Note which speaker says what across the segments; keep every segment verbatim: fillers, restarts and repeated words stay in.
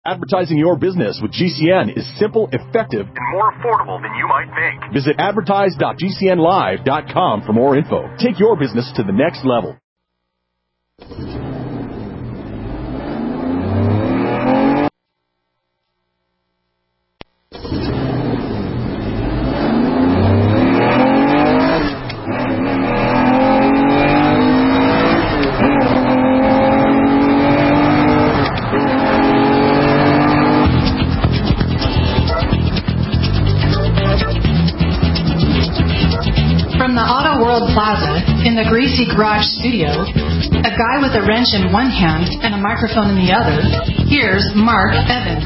Speaker 1: Advertising your business with G C N is simple, effective,
Speaker 2: and more affordable than you might think.
Speaker 1: Visit advertise dot g c n live dot com for more info. Take your business to the next level.
Speaker 3: In the Greasy Garage studio, a guy with a wrench in one hand and a microphone in the other, here's Mark Evans.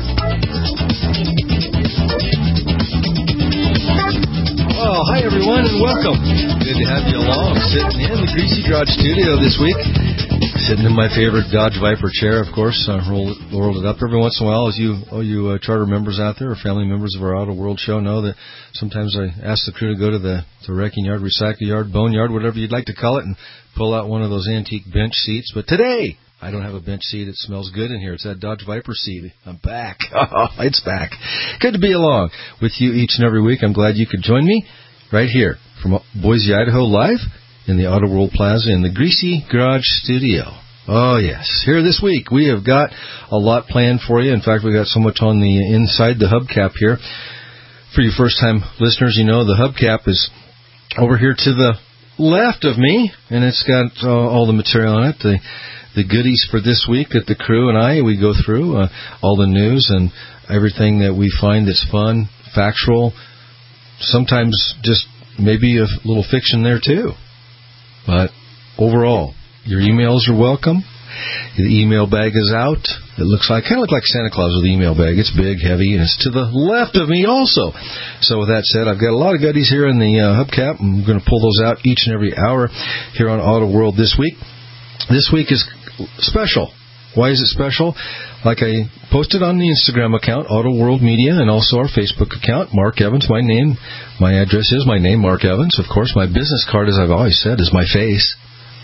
Speaker 4: Oh, hi everyone and welcome. Good to have you along, sitting in the Greasy Garage studio this week. Sitting in my favorite Dodge Viper chair, of course. Uh, roll, it, roll it up every once in a while. As you, all you uh, charter members out there or family members of our Auto World show know that sometimes I ask the crew to go to the, the wrecking yard, recycle yard, bone yard, whatever you'd like to call it, and pull out one of those antique bench seats. But today, I don't have a bench seat. It smells good in here. It's that Dodge Viper seat. I'm back. Oh, it's back. Good to be along with you each and every week. I'm glad you could join me right here from Boise, Idaho, live in the Auto World Plaza in the Greasy Garage studio. Oh, yes. Here this week, we have got a lot planned for you. In fact, we've got so much on the inside the hubcap here. For you first-time listeners, you know the hubcap is over here to the left of me, and it's got uh, all the material on it, the the goodies for this week that the crew and I, we go through, uh, all the news and everything that we find that's fun, factual, sometimes just maybe a little fiction there too. But overall, your emails are welcome. The email bag is out. It looks like, kind of look like Santa Claus with the email bag. It's big, heavy, and it's to the left of me also. So with that said, I've got a lot of goodies here in the uh, hubcap. I'm going to pull those out each and every hour here on Auto World this week. This week is special. Why is it special? Like I posted on the Instagram account, Auto World Media, and also our Facebook account, Mark Evans, my name. My address is my name, Mark Evans. Of course, my business card, as I've always said, is my face.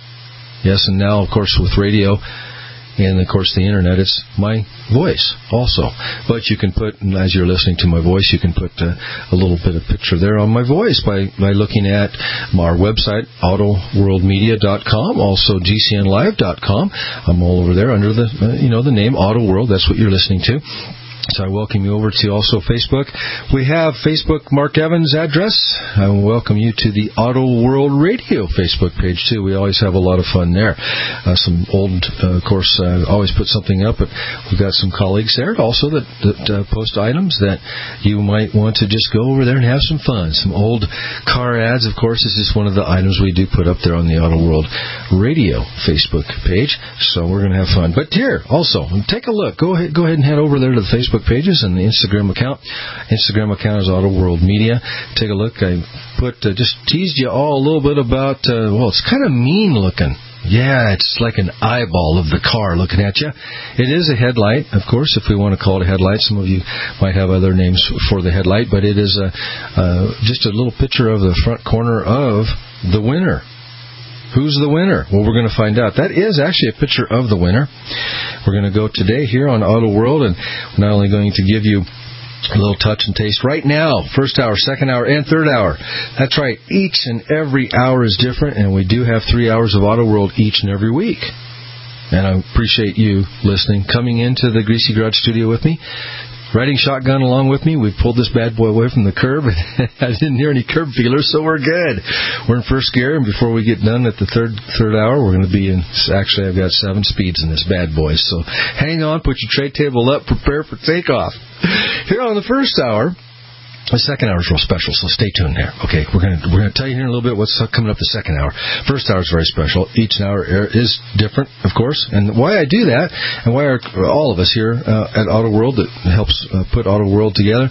Speaker 4: Yes, and now, of course, with radio and, of course, the Internet, it's my voice also. But you can put, as you're listening to my voice, you can put uh, a little bit of picture there on my voice by, by looking at our website, auto world media dot com, also g c n live dot com. I'm all over there under the, uh, you know, the name Auto World. That's what you're listening to. So I welcome you over to also Facebook. We have Facebook Mark Evans address. I welcome you to the Auto World Radio Facebook page, too. We always have a lot of fun there. Uh, some old, uh, of course, uh, always put something up, but we've got some colleagues there also that, that uh, post items that you might want to just go over there and have some fun. Some old car ads, of course, is just one of the items we do put up there on the Auto World Radio Facebook page. So we're going to have fun. But here, also, take a look. Go ahead, go ahead and head over there to the Facebook pages and the Instagram account. Instagram account is Auto World Media. Take a look. I put uh, just teased you all a little bit about, uh, well, it's kind of mean looking. Yeah, it's like an eyeball of the car looking at you. It is a headlight, of course, if we want to call it a headlight. Some of you might have other names for the headlight, but it is a, uh, just a little picture of the front corner of the winner. Who's the winner? Well, we're going to find out. That is actually a picture of the winner. We're going to go today here on Auto World, and we're not only going to give you a little touch and taste right now, first hour, second hour, and third hour. That's right. Each and every hour is different, and we do have three hours of Auto World each and every week. And I appreciate you listening, coming into the Greasy Garage studio with me. Riding shotgun along with me. We pulled this bad boy away from the curb. I didn't hear any curb feelers, so we're good. We're in first gear, and before we get done at the third third hour, we're going to be in, actually I've got seven speeds in this bad boy. So hang on, put your tray table up, prepare for takeoff. Here on the first hour, the second hour is real special, so stay tuned there. Okay, we're going to we're going to tell you here in a little bit what's coming up the second hour. First hour is very special. Each hour is different, of course. And why I do that, and why are all of us here uh, at Auto World that helps uh, put Auto World together,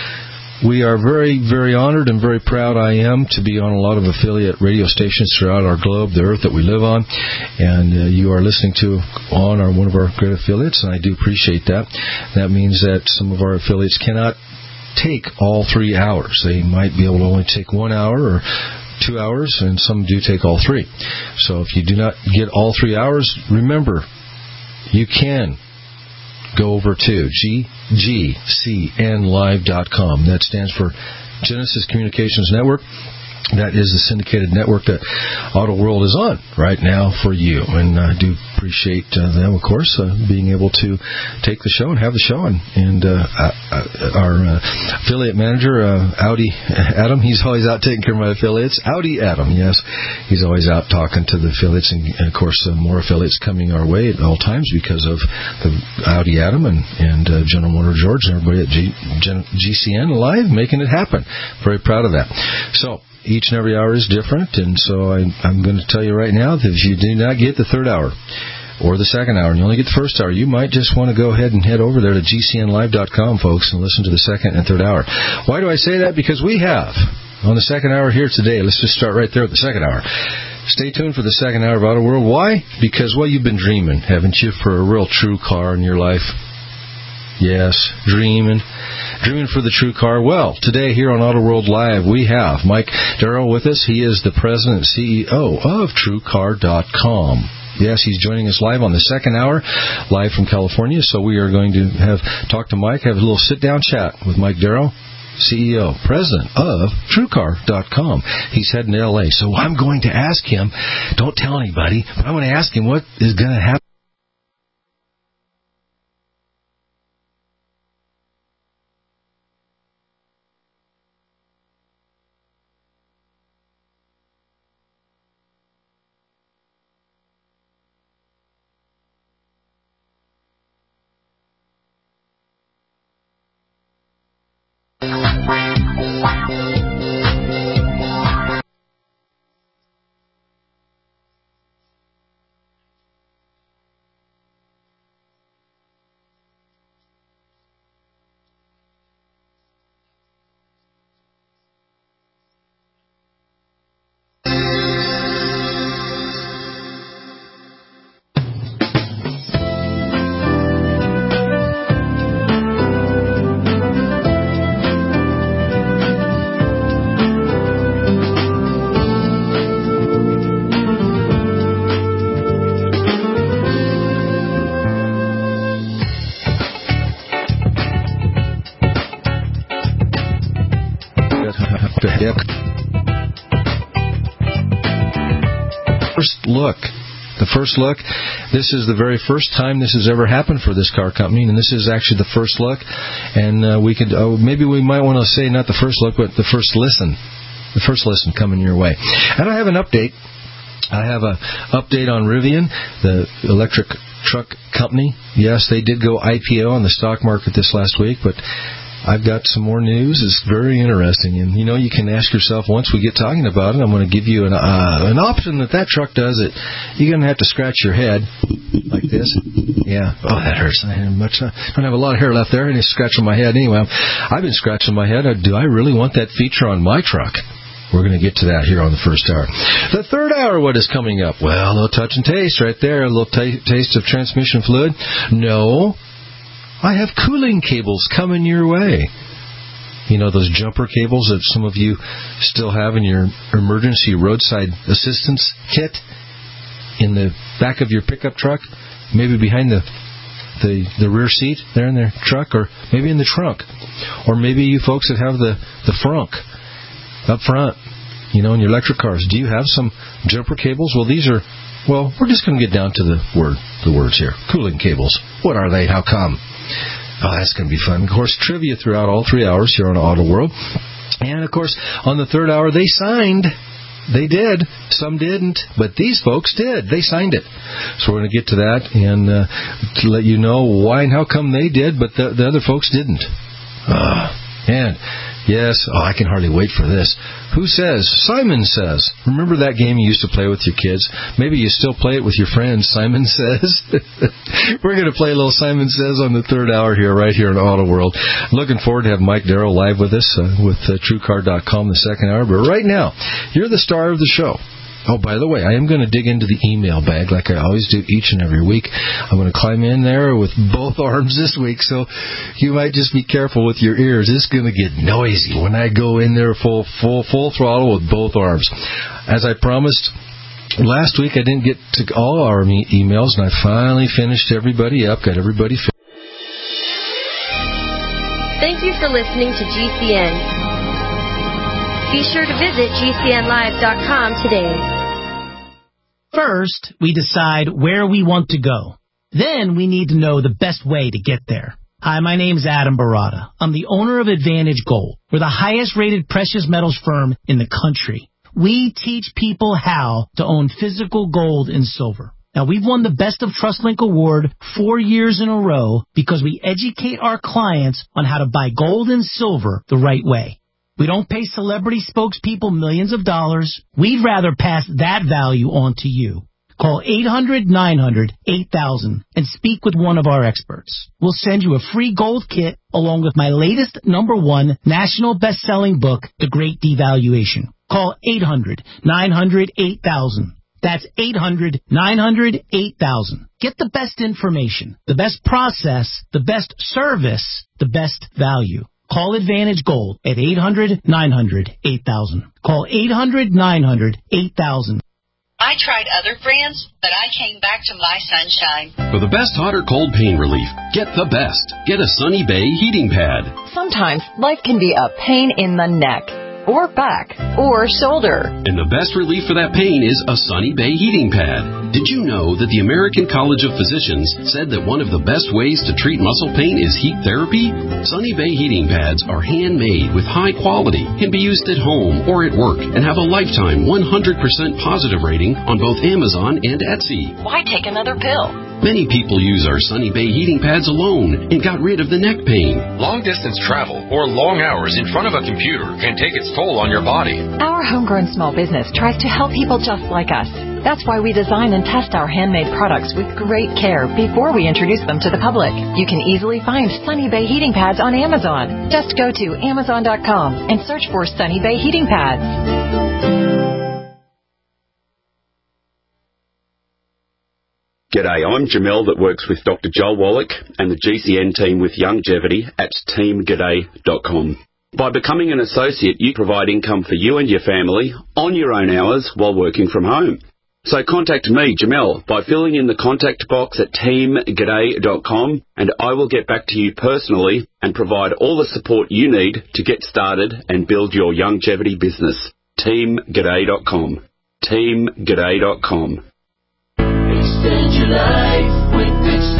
Speaker 4: we are very, very honored and very proud I am to be on a lot of affiliate radio stations throughout our globe, the earth that we live on. And uh, you are listening to on our, one of our great affiliates, and I do appreciate that. That means that some of our affiliates cannot take all three hours. They might be able to only take one hour or two hours, and some do take all three. So if you do not get all three hours, remember, you can go over to G G C N live dot com. That stands for Genesis Communications Network. That is the syndicated network that Auto World is on right now for you. And I do appreciate uh, them, of course, uh, being able to take the show and have the show. And, and uh, uh, our uh, affiliate manager, uh, Audi Adam, he's always out taking care of my affiliates. Audi Adam, yes. He's always out talking to the affiliates. And, and of course, uh, more affiliates coming our way at all times because of the Audi Adam and, and uh, General Motor George and everybody at G, Gen, G C N Live making it happen. Very proud of that. So, each and every hour is different, and so I, I'm going to tell you right now that if you do not get the third hour or the second hour, and you only get the first hour, you might just want to go ahead and head over there to G C N live dot com, folks, and listen to the second and third hour. Why do I say that? Because we have, on the second hour here today, let's just start right there at the second hour. Stay tuned for the second hour of Auto World. Why? Because, well, you've been dreaming, haven't you, for a real true car in your life? Yes, dreaming. Dreaming for the true car. Well, today here on Auto World Live, we have Mike Darrow with us. He is the president and C E O of True Car dot com. Yes, he's joining us live on the second hour, live from California. So we are going to have talk to Mike, have a little sit-down chat with Mike Darrow, C E O, president of True Car dot com. He's heading to L A. So I'm going to ask him, don't tell anybody, but I'm going to ask him what is going to happen. First look. The first look, this is the very first time this has ever happened for this car company, and this is actually the first look. And uh, we could, uh, maybe we might want to say not the first look, but the first listen. The first listen coming your way. And I have an update. I have an update on Rivian, the electric truck company. Yes, they did go I P O on the stock market this last week, but I've got some more news. It's very interesting. And, you know, you can ask yourself, once we get talking about it, I'm going to give you an uh, an option that that truck does it. You're going to have to scratch your head like this. Yeah. Oh, that hurts. I don't much, I don't have a lot of hair left there, and it's scratching my head anyway. I've been scratching my head. Do I really want that feature on my truck? We're going to get to that here on the first hour. The third hour, what is coming up? Well, a little touch and taste right there. A little t- taste of transmission fluid. No. I have cooling cables coming your way. You know, those jumper cables that some of you still have in your emergency roadside assistance kit in the back of your pickup truck, maybe behind the the, the rear seat there in their truck, or maybe in the trunk, or maybe you folks that have the, the frunk up front, you know, in your electric cars. Do you have some jumper cables? Well, these are, well, we're just going to get down to the word, the words here. Cooling cables. What are they? How come? Oh, that's going to be fun. Of course, trivia throughout all three hours here on Auto World. And, of course, on the third hour, they signed. They did. Some didn't, but these folks did. They signed it. So we're going to get to that and uh, to let you know why and how come they did, but the, the other folks didn't. Uh, and, yes, oh, I can hardly wait for this. Who says? Simon Says. Remember that game you used to play with your kids? Maybe you still play it with your friends. Simon Says. We're going to play a little Simon Says on the third hour here, right here in Auto World. Looking forward to have Mike Darrow live with us uh, with uh, True Car dot com the second hour. But right now, you're the star of the show. Oh, by the way, I am going to dig into the email bag like I always do each and every week. I'm going to climb in there with both arms this week, so you might just be careful with your ears. It's going to get noisy when I go in there full, full, full throttle with both arms. As I promised, last week I didn't get to all our e- emails, and I finally finished everybody up, got everybody finished.
Speaker 5: Thank you for listening to G C N. Be sure to visit G C N live dot com today.
Speaker 6: First, we decide where we want to go. Then we need to know the best way to get there. Hi, my name's Adam Barata. I'm the owner of Advantage Gold. We're the highest-rated precious metals firm in the country. We teach people how to own physical gold and silver. Now, we've won the Best of TrustLink Award four years in a row because we educate our clients on how to buy gold and silver the right way. We don't pay celebrity spokespeople millions of dollars. We'd rather pass that value on to you. Call eight hundred, nine hundred, eight thousand and speak with one of our experts. We'll send you a free gold kit along with my latest number one national best-selling book, The Great Devaluation. Call eight hundred, nine hundred, eight thousand. That's eight hundred, nine hundred, eight thousand. Get the best information, the best process, the best service, the best value. Call Advantage Gold at eight hundred, nine hundred, eight thousand. Call eight hundred, nine hundred, eight thousand.
Speaker 7: I tried other brands, but I came back to My Sunshine.
Speaker 8: For the best hot or cold pain relief, get the best. Get a Sunny Bay heating pad.
Speaker 9: Sometimes life can be a pain in the neck, or back, or shoulder.
Speaker 8: And the best relief for that pain is a Sunny Bay heating pad. Did you know that the American College of Physicians said that one of the best ways to treat muscle pain is heat therapy? Sunny Bay heating pads are handmade with high quality, can be used at home or at work, and have a lifetime one hundred percent positive rating on both Amazon and Etsy.
Speaker 9: Why take another pill?
Speaker 8: Many people use our Sunny Bay heating pads alone and got rid of the neck pain.
Speaker 2: Long-distance travel or long hours in front of a computer can take its toll on your body.
Speaker 9: Our homegrown small business tries to help people just like us. That's why we design and test our handmade products with great care before we introduce them to the public. You can easily find Sunny Bay heating pads on Amazon. Just go to amazon dot com and search for Sunny Bay heating pads.
Speaker 10: G'day, I'm Jamel that works with Doctor Joel Wallach and the G C N team with Longevity at team g'day dot com. By becoming an associate, you provide income for you and your family on your own hours while working from home. So contact me, Jamel, by filling in the contact box at team g'day dot com, and I will get back to you personally and provide all the support you need to get started and build your longevity business. team g'day dot com. team g'day dot com.
Speaker 11: Extend your life with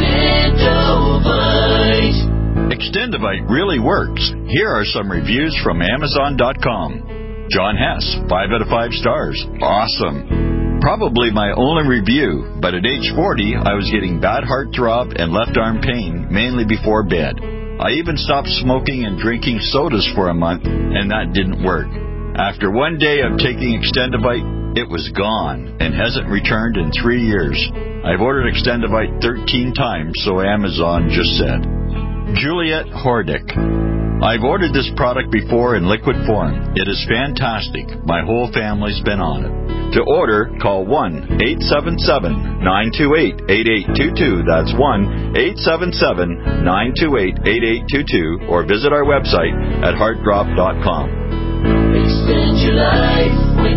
Speaker 11: Extendovite.
Speaker 12: Extendovite really works. Here are some reviews from amazon dot com. John Hess, five out of five stars. Awesome. Probably my only review, but at age forty, I was getting bad heart throb and left arm pain, mainly before bed. I even stopped smoking and drinking sodas for a month, and that didn't work. After one day of taking Extendovite, it was gone and hasn't returned in three years. I've ordered Extendovite thirteen times, so Amazon just said. Juliet Hordick. I've ordered this product before in liquid form. It is fantastic. My whole family's been on it. To order, call one eight seven seven, nine two eight, eight eight two two. That's one eight seven seven, nine two eight, eight eight two two, or visit our website at heart drop dot com.
Speaker 11: Extend your life with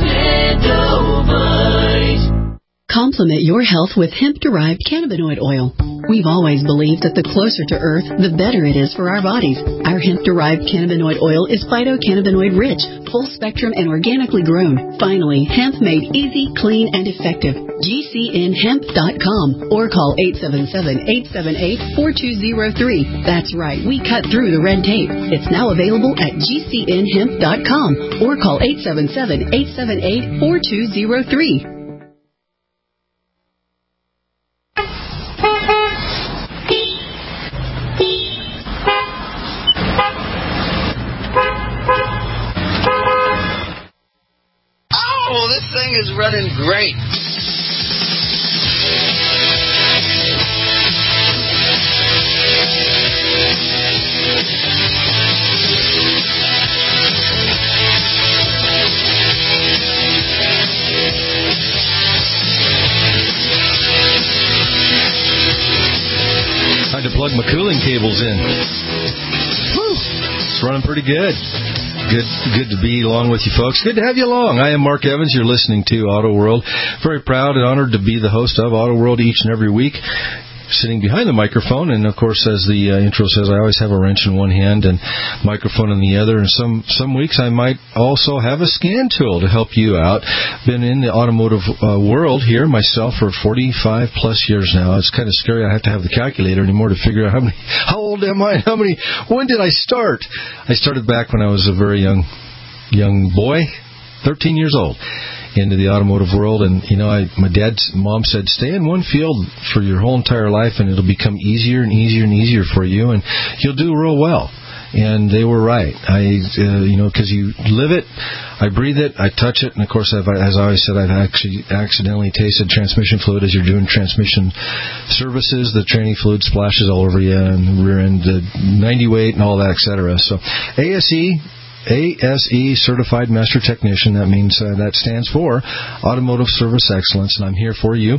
Speaker 11: Extendovite.
Speaker 13: Complement your health with hemp-derived cannabinoid oil. We've always believed that the closer to Earth, the better it is for our bodies. Our hemp-derived cannabinoid oil is phytocannabinoid-rich, full-spectrum, and organically grown. Finally, hemp made easy, clean, and effective. G C N hemp dot com or call eight seven seven, eight seven eight, four two zero three. That's right, we cut through the red tape. It's now available at G C N hemp dot com or call eight seven seven, eight seven eight, four two zero three.
Speaker 14: Oh, this thing is running great.
Speaker 4: Time to plug my cooling cables in. Woo! It's running pretty good. Good good to be along with you folks. Good to have you along. I am Mark Evans. You're listening to Auto World. Very proud and honored to be the host of Auto World each and every week. sitting behind the microphone, and of course, as the uh, intro says, I always have a wrench in one hand and microphone in the other, and some, some weeks I might also have a scan tool to help you out. Been in the automotive uh, world here myself for forty-five plus years now. It's kind of scary. I have to have the calculator anymore to figure out how many, how old am I, how many, when did I start? I started back when I was a very young, young boy, thirteen years old, into the automotive world. And, you know, I, my dad's mom said, stay in one field for your whole entire life and it'll become easier and easier and easier for you, and you'll do real well. And they were right. I, uh, you know, because you live it, I breathe it, I touch it, and of course, I've, as I always said, I've actually accidentally tasted transmission fluid as you're doing transmission services. The tranny fluid splashes all over you, and rear end, the ninety weight, and all that, et cetera. So, A S E. A S E, Certified Master Technician. That means uh, that stands for Automotive Service Excellence, and I'm here for you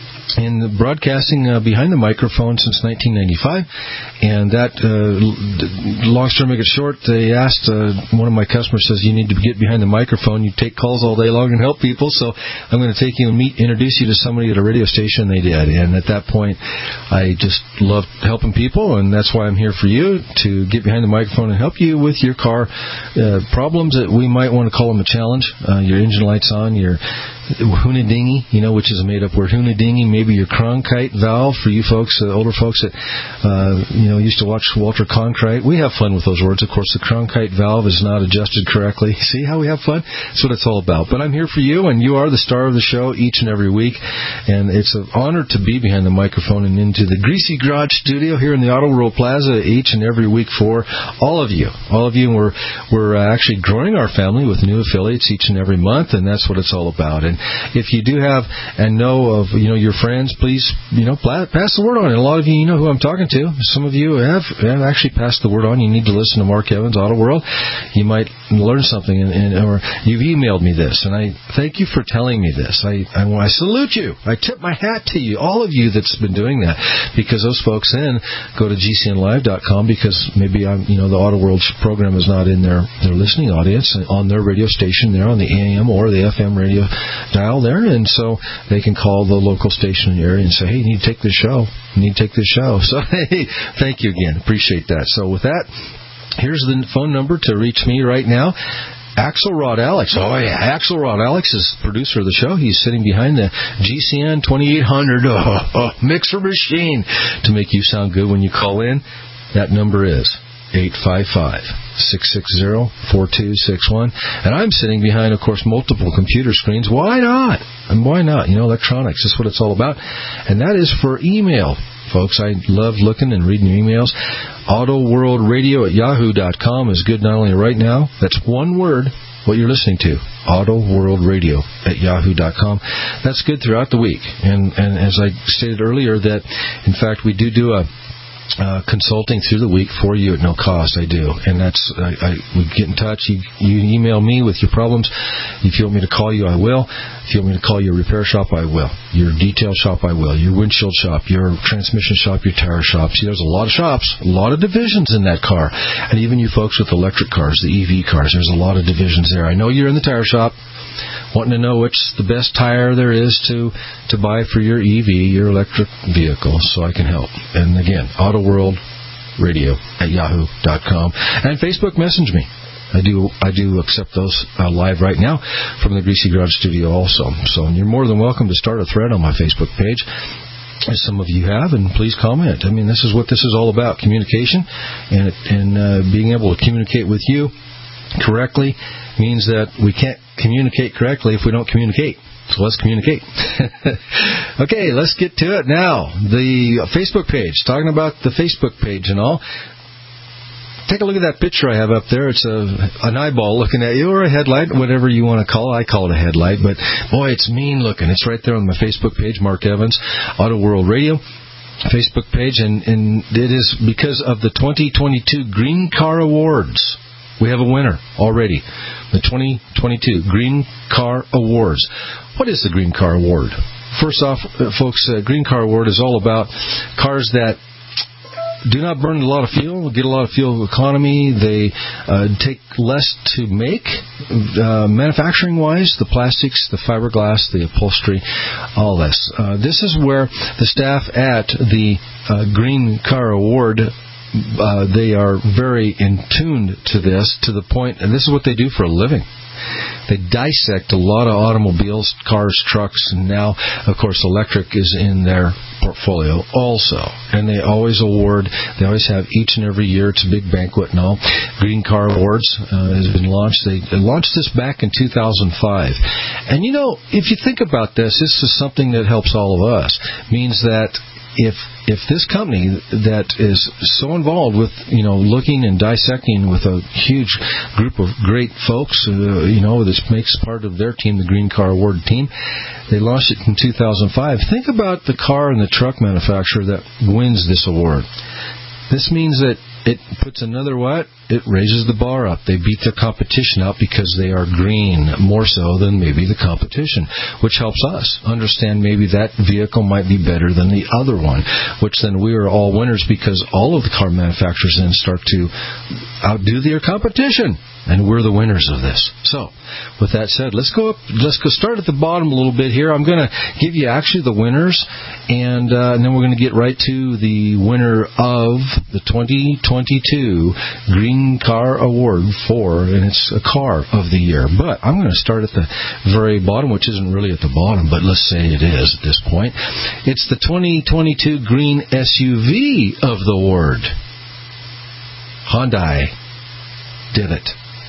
Speaker 4: in broadcasting uh, behind the microphone since nineteen ninety-five. And that, uh, long story make it short, they asked, uh, one of my customers says, you need to get behind the microphone. You take calls all day long and help people. So I'm going to take you and meet, introduce you to somebody at a radio station. They did. And at that point, I just loved helping people. And that's why I'm here for you, to get behind the microphone and help you with your car uh, problems that we might want to call them a challenge. Uh, your engine light's on, your Hoonadingy, you know, which is a made-up word. Hoonadingy, maybe your Cronkite valve for you folks, uh, older folks that, uh, you know, used to watch Walter Cronkite. We have fun with those words. Of course, the Cronkite valve is not adjusted correctly. See how we have fun? That's what it's all about. But I'm here for you, and you are the star of the show each and every week. And it's an honor to be behind the microphone and into the Greasy Garage studio here in the Auto World Plaza each and every week for all of you. All of you. And we're, we're uh, actually growing our family with new affiliates each and every month, and that's what it's all about. And if you do have and know of, you know, your friends, please, you know, pass the word on. And a lot of you, you know who I'm talking to. Some of you have, have actually passed the word on. You need to listen to Mark Evans, Auto World. You might learn something, and, and or you've emailed me this, and I thank you for telling me this. I, I, I salute you. I tip my hat to you, all of you that's been doing that, because those folks then go to G C N live dot com, because maybe I'm, you know, the Auto World program is not in their, their listening audience on their radio station there on the A M or the F M radio dial there, and so they can call the local station in the area and say, hey, you need to take this show. You need to take this show. So, hey, thank you again. Appreciate that. So with that, here's the phone number to reach me right now. Axelrod Alex. Oh, yeah. Axelrod Alex is producer of the show. He's sitting behind the G C N twenty-eight hundred oh, oh, mixer machine to make you sound good when you call in. That number is eight five five, six six zero, four two six one. And I'm sitting behind, of course, multiple computer screens. Why not? And why not? You know, electronics. That's what it's all about. And that is for email. Folks, I love looking and reading your emails. AutoWorldRadio at yahoo dot com is good not only right now, that's one word, what you're listening to. AutoWorldRadio at yahoo dot com. That's good throughout the week. And, and as I stated earlier, that, in fact, we do do a Uh, consulting through the week for you at no cost. I do, and that's I, I we get in touch. You, you email me with your problems. If you want me to call you, I will. If you want me to call your repair shop, I will. Your detail shop, I will. Your windshield shop, your transmission shop, your tire shop. See, there's a lot of shops, a lot of divisions in that car, and even you folks with electric cars, the E V cars. There's a lot of divisions there. I know you're in the tire shop, wanting to know which the best tire there is to to buy for your E V, your electric vehicle, so I can help. And again, Auto World Radio at yahoo dot com. And Facebook message me. I do I do accept those uh, live right now from the Greasy Garage studio also. So you're more than welcome to start a thread on my Facebook page, as some of you have, and please comment. I mean, this is what this is all about, communication, and, and uh, being able to communicate with you correctly means that we can't communicate correctly if we don't communicate. So let's communicate. Okay, let's get to it now. The Facebook page, talking about the Facebook page and all. Take a look at that picture I have up there. It's a an eyeball looking at you, or a headlight, whatever you want to call it. I call it a headlight, but boy, it's mean looking. It's right there on my Facebook page, Mark Evans, Auto World Radio Facebook page, and, and it is because of the twenty twenty-two Green Car Awards. We have a winner already. The twenty twenty-two Green Car Awards. What is the Green Car Award? First off, folks, uh, Green Car Award is all about cars that do not burn a lot of fuel, get a lot of fuel economy. They uh, take less to make, uh, manufacturing-wise, the plastics, the fiberglass, the upholstery, all this. Uh, this is where the staff at the uh, Green Car Award, uh, they are very in tune to this, to the point, and this is what they do for a living. They dissect a lot of automobiles, cars, trucks, and now, of course, electric is in their portfolio also. And they always award, they always have each and every year, it's a big banquet and all. Green Car Awards uh, has been launched. They launched this back in two thousand five. And, you know, if you think about this, this is something that helps all of us. Means that if if this company that is so involved with, you know, looking and dissecting with a huge group of great folks, uh, you know, this makes part of their team, the Green Car Award team, they launched it in two thousand five. Think about the car and the truck manufacturer that wins this award. This means that it puts another what? It raises the bar up. They beat their competition up because they are green, more so than maybe the competition, which helps us understand maybe that vehicle might be better than the other one, which then we are all winners because all of the car manufacturers then start to outdo their competition. And we're the winners of this. So, with that said, let's go up, let's go start at the bottom a little bit here. I'm going to give you actually the winners, and, uh, and then we're going to get right to the winner of the twenty twenty-two Green Car Award for, and it's a car of the year. But I'm going to start at the very bottom, which isn't really at the bottom, but let's say it is at this point. It's the twenty twenty-two Green S U V of the award. Hyundai did it.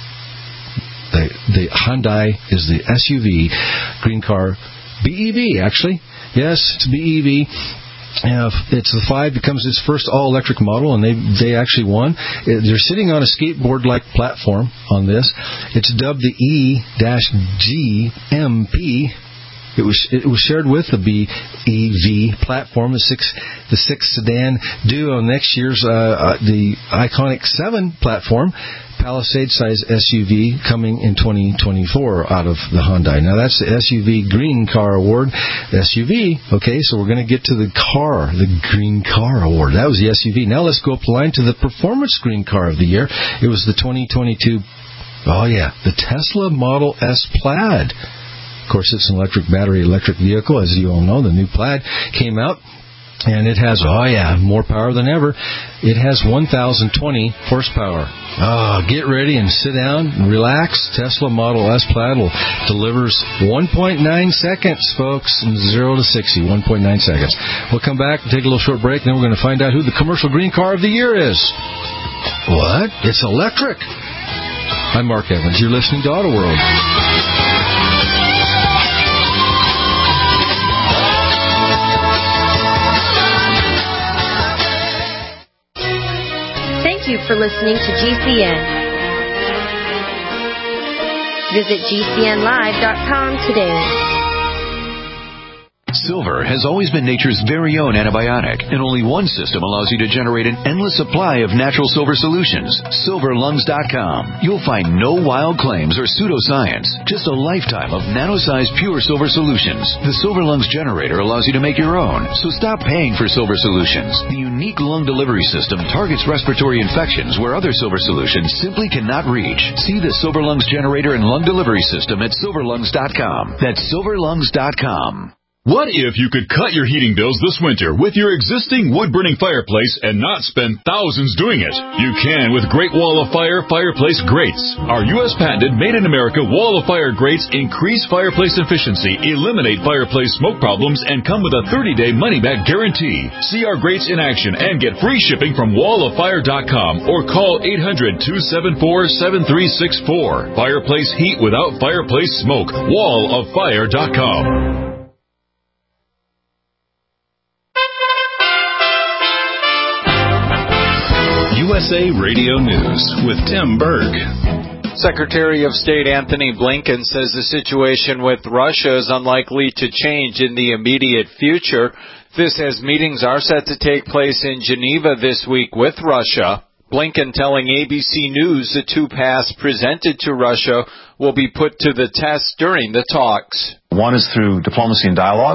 Speaker 4: The, the Hyundai is the S U V, Green Car, B E V actually. Yes, it's B E V. Uh, it's the five, becomes its first all-electric model, and they they actually won. They're sitting on a skateboard-like platform on this. It's dubbed the E G M P. It was it was shared with the B E V platform, the six the six sedan duo. Next year's uh, uh, the iconic seven platform, Palisade-size S U V coming in twenty twenty-four out of the Hyundai. Now that's the S U V Green Car Award. S U V. Okay, so we're going to get to the car, the Green Car Award. That was the S U V. Now let's go up the line to the Performance Green Car of the Year. It was the twenty twenty-two. Oh yeah, the Tesla Model S Plaid. Of course, it's an electric battery electric vehicle, as you all know. The new Plaid came out, and it has, oh yeah, more power than ever. It has one thousand twenty horsepower. Oh, get ready and sit down and relax. Tesla Model S Plaid will delivers one point nine seconds, folks, from zero to sixty, one point nine seconds. We'll come back and take a little short break, and then we're going to find out who the Commercial Green Car of the Year is. What? It's electric. I'm Mark Evans. You're listening to Auto World.
Speaker 5: Thank you for listening to G C N. Visit G C N live dot com today.
Speaker 15: Silver has always been nature's very own antibiotic, and only one system allows you to generate an endless supply of natural silver solutions. Silver Lungs dot com. You'll find no wild claims or pseudoscience, just a lifetime of nano-sized pure silver solutions. The Silver Lungs generator allows you to make your own, so stop paying for silver solutions. The unique lung delivery system targets respiratory infections where other silver solutions simply cannot reach. See the Silver Lungs generator and lung delivery system at Silver Lungs dot com. That's Silver Lungs dot com.
Speaker 16: What if you could cut your heating bills this winter with your existing wood-burning fireplace and not spend thousands doing it? You can with Great Wall of Fire fireplace grates. Our U S patented made-in-America Wall of Fire grates increase fireplace efficiency, eliminate fireplace smoke problems, and come with a thirty-day money-back guarantee. See our grates in action and get free shipping from wall of fire dot com or call eight hundred, two seven four, seven three six four. Fireplace heat without fireplace smoke. wall of fire dot com. U S A Radio News with Tim Berg.
Speaker 17: Secretary of State Anthony Blinken says the situation with Russia is unlikely to change in the immediate future. This as meetings are set to take place in Geneva this week with Russia. Blinken telling A B C News the two paths presented to Russia will be put to the test during the talks.
Speaker 18: One is through diplomacy and dialogue.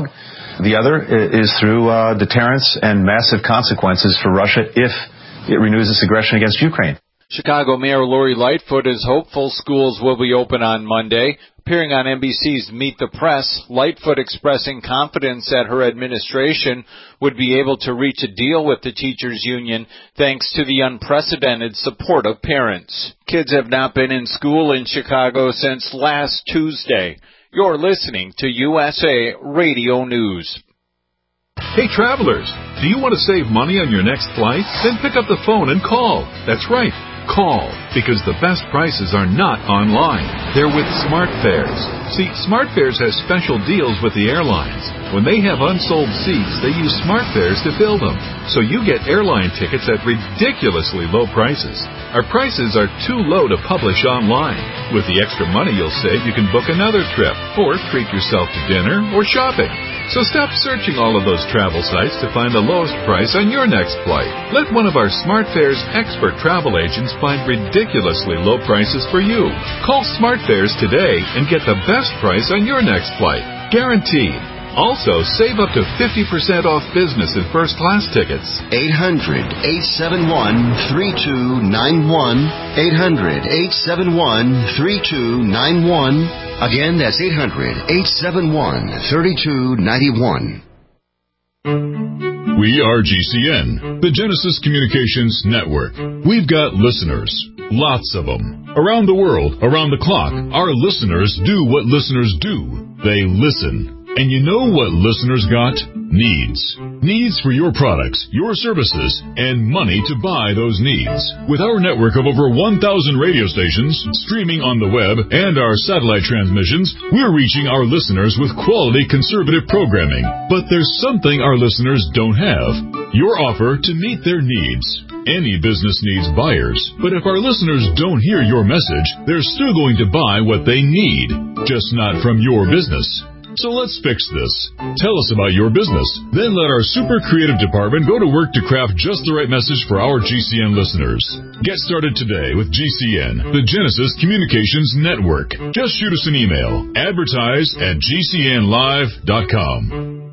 Speaker 18: The other is through uh, deterrence and massive consequences for Russia if it renews its aggression against Ukraine.
Speaker 17: Chicago Mayor Lori Lightfoot is hopeful schools will be open on Monday. Appearing on N B C's Meet the Press, Lightfoot expressing confidence that her administration would be able to reach a deal with the teachers' union thanks to the unprecedented support of parents. Kids have not been in school in Chicago since last Tuesday. You're listening to U S A Radio News.
Speaker 16: Hey, travelers, do you want to save money on your next flight? Then pick up the phone and call. That's right. Call, because the best prices are not online. They're with SmartFares. See, SmartFares has special deals with the airlines. When they have unsold seats, they use SmartFares to fill them. So you get airline tickets at ridiculously low prices. Our prices are too low to publish online. With the extra money you'll save, you can book another trip, or treat yourself to dinner or shopping. So stop searching all of those travel sites to find the lowest price on your next flight. Let one of our SmartFares expert travel agents find ridiculously low prices for you. Call SmartFares today and get the best price on your next flight. Guaranteed. Also, save up to fifty percent off business and first class tickets.
Speaker 19: eight hundred, eight seven one, three two nine one. eight hundred, eight seven one, three two nine one. Again, that's eight hundred, eight seven one, three two nine one.
Speaker 16: We are G C N, the Genesis Communications Network. We've got listeners, lots of them. Around the world, around the clock, our listeners do what listeners do. They listen. And you know what listeners got? Needs. Needs for your products, your services, and money to buy those needs. With our network of over one thousand radio stations, streaming on the web, and our satellite transmissions, we're reaching our listeners with quality conservative programming. But there's something our listeners don't have. Your offer to meet their needs. Any business needs buyers, but if our listeners don't hear your message, they're still going to buy what they need, just not from your business. So let's fix this. Tell us about your business. Then let our super creative department go to work to craft just the right message for our G C N listeners. Get started today with G C N, the Genesis Communications Network. Just shoot us an email. Advertise at G C N live dot com.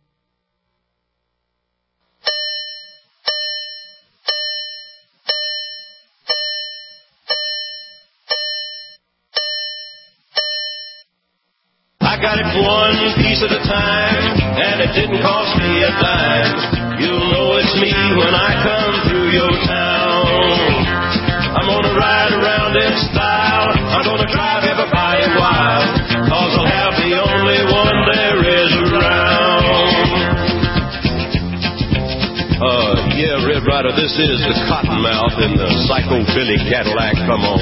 Speaker 11: I got it one piece at a time, and it didn't cost me a dime. You'll know it's me when I come through your town. I'm gonna ride around in style. I'm gonna drive everybody wild, cause I'll have the only one there is around. Uh, yeah, Red Rider, this is the Cottonmouth in the Psycho Billy Cadillac. Come on.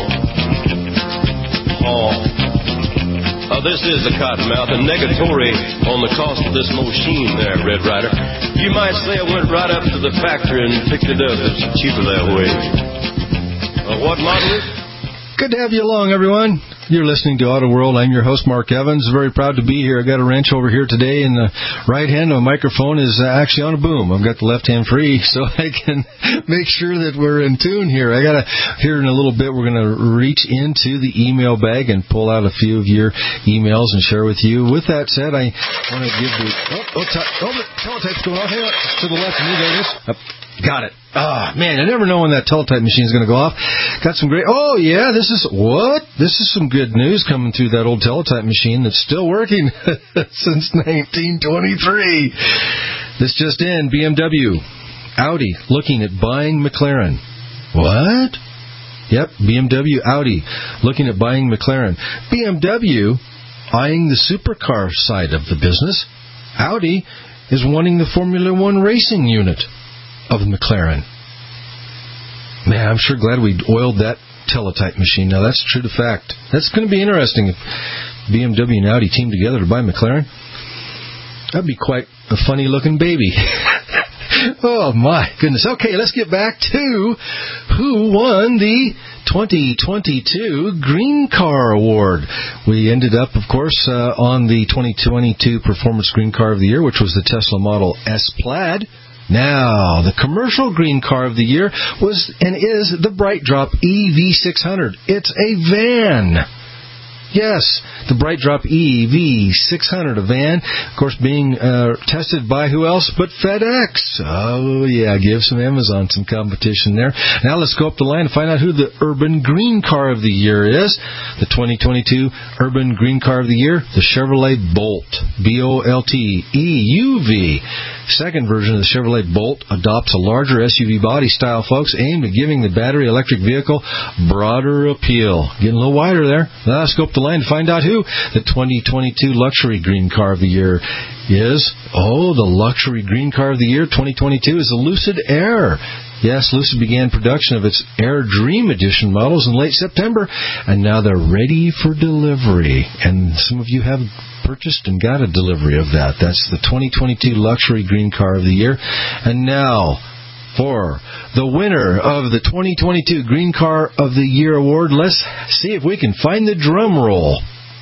Speaker 11: Oh. Uh, this is the Cottonmouth, and negatory on the cost of this machine there, Red Rider. You might say I went right up to the factory and picked it up. It's cheaper that way. Uh, what model is it?
Speaker 4: Good to have you along, everyone. You're listening to Auto World. I'm your host, Mark Evans. Very proud to be here. I got a wrench over here today, and the right hand of my microphone is actually on a boom. I've got the left hand free, so I can make sure that we're in tune here. I got to, here in a little bit, we're going to reach into the email bag and pull out a few of your emails and share with you. With that said, I want to give the, oh, oh, t- oh the teletype's going on. Hang on, to the left of me, there it is. Up. Got it. Ah, oh, man, I never know when that teletype machine is going to go off. Got some great... Oh, yeah, this is... What? This is some good news coming through that old teletype machine that's still working since nineteen twenty-three. This just in, B M W, Audi, looking at buying McLaren. What? Yep, B M W, Audi, looking at buying McLaren. B M W eyeing the supercar side of the business. Audi is wanting the Formula One racing unit of McLaren. Man, I'm sure glad we oiled that teletype machine. Now, that's true to fact. That's going to be interesting if B M W and Audi team together to buy McLaren. That'd be quite a funny-looking baby. Oh, my goodness. Okay, let's get back to who won the twenty twenty-two Green Car Award. We ended up, of course, uh, on the twenty twenty-two Performance Green Car of the Year, which was the Tesla Model S Plaid. Now, the commercial green car of the year was and is the BrightDrop E V six hundred. It's a van. Yes, the Bright Drop E V six hundred, a van, of course, being uh, tested by who else but FedEx. Oh, yeah, give some Amazon some competition there. Now let's go up the line and find out who the Urban Green Car of the Year is. The twenty twenty-two Urban Green Car of the Year, the Chevrolet Bolt, B O L T E U V. Second version of the Chevrolet Bolt adopts a larger S U V body style, folks, aimed at giving the battery electric vehicle broader appeal. Getting a little wider there. Now let's go up the line to find out who the twenty twenty-two Luxury Green Car of the Year is. Oh, the Luxury Green Car of the Year twenty twenty-two is the Lucid Air. Yes, Lucid began production of its Air Dream Edition models in late September, and now they're ready for delivery. And some of you have purchased and got a delivery of that. That's the twenty twenty-two Luxury Green Car of the Year. And now, for the winner of the twenty twenty-two Green Car of the Year award, let's see if we can find the drum roll.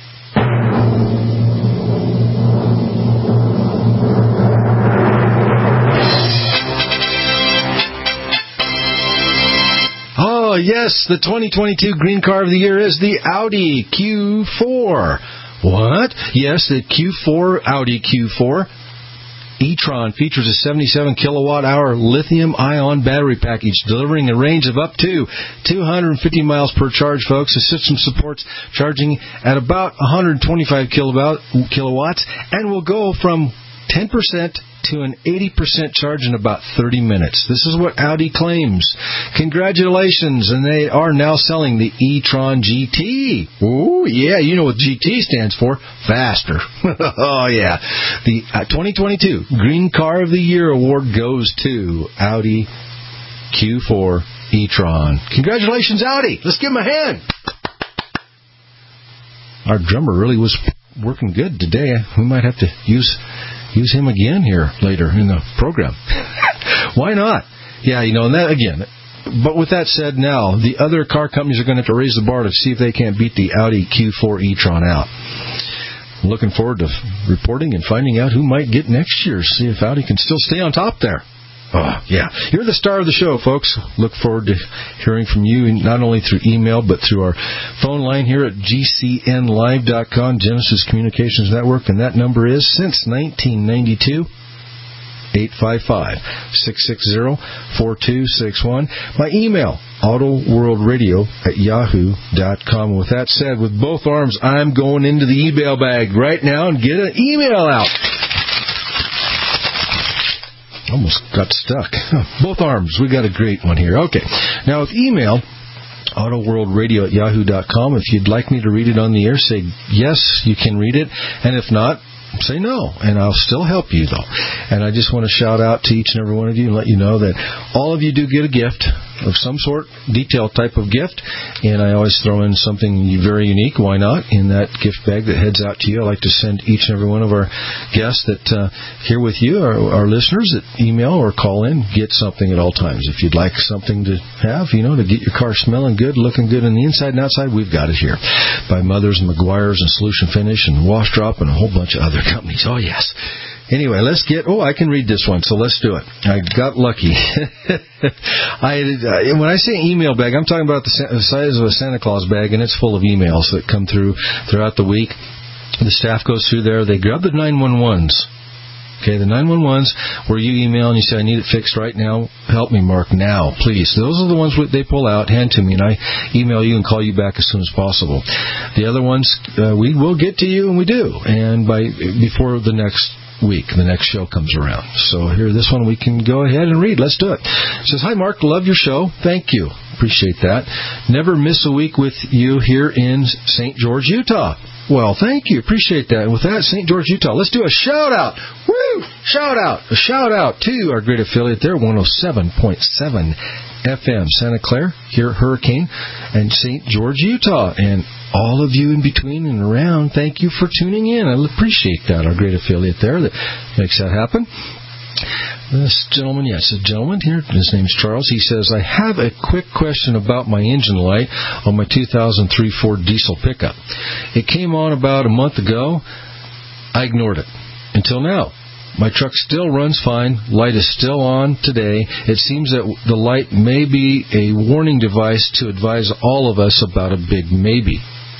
Speaker 4: Oh, yes, the twenty twenty-two Green Car of the Year is the Audi Q four. What? Yes, the Q four, Audi Q four. e-tron features a seventy-seven kilowatt hour lithium-ion battery package, delivering a range of up to two hundred fifty miles per charge, folks. The system supports charging at about one hundred twenty-five kilowatts and will go from ten percent to an eighty percent charge in about thirty minutes. This is what Audi claims. Congratulations, and they are now selling the e-tron G T. Ooh, yeah, you know what G T stands for. Faster. Oh, yeah. The uh, twenty twenty-two Green Car of the Year award goes to Audi Q four e-tron. Congratulations, Audi. Let's give them a hand. Our drummer really was working good today. We might have to use... Use him again here later in the program. Why not? Yeah, you know, and that again. But with that said, now, the other car companies are going to have to raise the bar to see if they can't beat the Audi Q four e-tron out. I'm looking forward to reporting and finding out who might get next year. See if Audi can still stay on top there. Oh, yeah. You're the star of the show, folks. Look forward to hearing from you, not only through email, but through our phone line here at G C N live dot com, Genesis Communications Network, and that number is, since nineteen ninety-two, eight five five, six six zero, four two six one. My email, autoworldradio at yahoo dot com. With that said, with both arms, I'm going into the email bag right now and get an email out. Almost got stuck. Both arms. We got a great one here. Okay. Now, with email, autoworldradio at yahoo dot com. If you'd like me to read it on the air, say yes, you can read it. And if not, say no, and I'll still help you, though. And I just want to shout out to each and every one of you and let you know that all of you do get a gift of some sort, detailed type of gift, and I always throw in something very unique, why not, in that gift bag that heads out to you. I like to send each and every one of our guests that uh, here with you, our, our listeners that email or call in, get something at all times. If you'd like something to have, you know, to get your car smelling good, looking good on the inside and outside, we've got it here. By Mothers and McGuire's and Solution Finish and Wash Drop and a whole bunch of other companies. Oh, yes. Anyway, let's get... Oh, I can read this one, so let's do it. I got lucky. I uh, when I say email bag, I'm talking about the size of a Santa Claus bag, and it's full of emails that come through throughout the week. The staff goes through there. They grab the nine one ones. Okay, the nine one ones where you email and you say, I need it fixed right now. Help me, Mark, now, please. Those are the ones they pull out, hand to me, and I email you and call you back as soon as possible. The other ones, uh, we will get to you, and we do, and by before the next week, the next show comes around. So here, this one we can go ahead and read. Let's do it. It says, hi, Mark, love your show. Thank you. Appreciate that. Never miss a week with you here in Saint George, Utah. Well, thank you. Appreciate that. And with that, Saint George, Utah, let's do a shout-out. Woo! Shout-out. A shout-out to our great affiliate there, one oh seven point seven F M, Santa Clara, here at Hurricane, and Saint George, Utah. And all of you in between and around, thank you for tuning in. I appreciate that, our great affiliate there that makes that happen. This gentleman, yes, a gentleman here, his name's Charles. He says, I have a quick question about my engine light on my two thousand three Ford diesel pickup. It came on about a month ago. I ignored it until now. My truck still runs fine. Light is still on today. It seems that the light may be a warning device to advise all of us about a big maybe.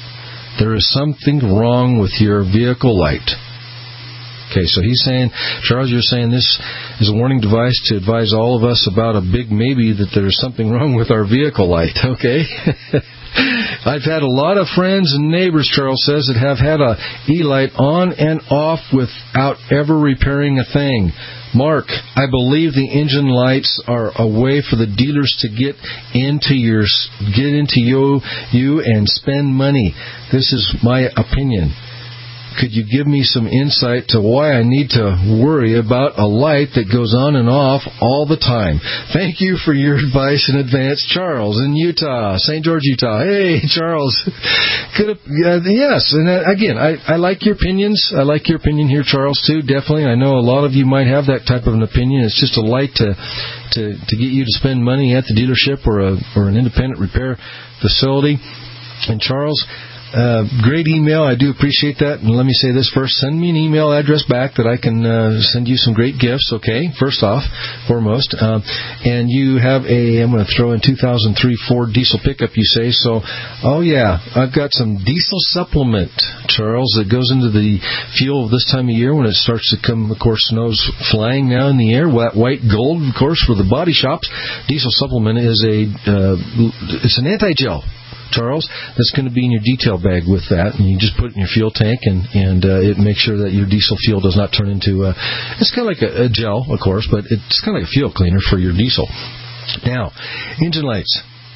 Speaker 4: there is something wrong with your vehicle light. Okay, so he's saying, Charles, you're saying this is a warning device to advise all of us about a big maybe that there's something wrong with our vehicle light, okay? I've had a lot of friends and neighbors, Charles says, that have had a E-light on and off without ever repairing a thing. Mark, I believe the engine lights are a way for the dealers to get into your get into you, you and spend money. This is my opinion. Could you give me some insight to why I need to worry about a light that goes on and off all the time? Thank you for your advice in advance, Charles in Utah, Saint George, Utah. Hey, Charles. Could have, uh, yes, and uh, again, I, I like your opinions. I like your opinion here, Charles, too, definitely. I know a lot of you might have that type of an opinion. It's just a light to to, to get you to spend money at the dealership or a or an independent repair facility. And Charles, Uh, great email. I do appreciate that. And let me say this first. Send me an email address back that I can uh, send you some great gifts, okay, first off, foremost. Uh, and you have a, I'm going to throw in two thousand three Ford diesel pickup, you say. So, oh, yeah, I've got some diesel supplement, Charles, that goes into the fuel this time of year when it starts to come, of course, snow's flying now in the air. White gold, of course, for the body shops. Diesel supplement is a, uh, it's an anti-gel, Charles, that's going to be in your detail bag with that, and you just put it in your fuel tank, and, and uh, it makes sure that your diesel fuel does not turn into, uh, it's kind of like a, a gel, of course, but it's kind of like a fuel cleaner for your diesel. Now, engine lights.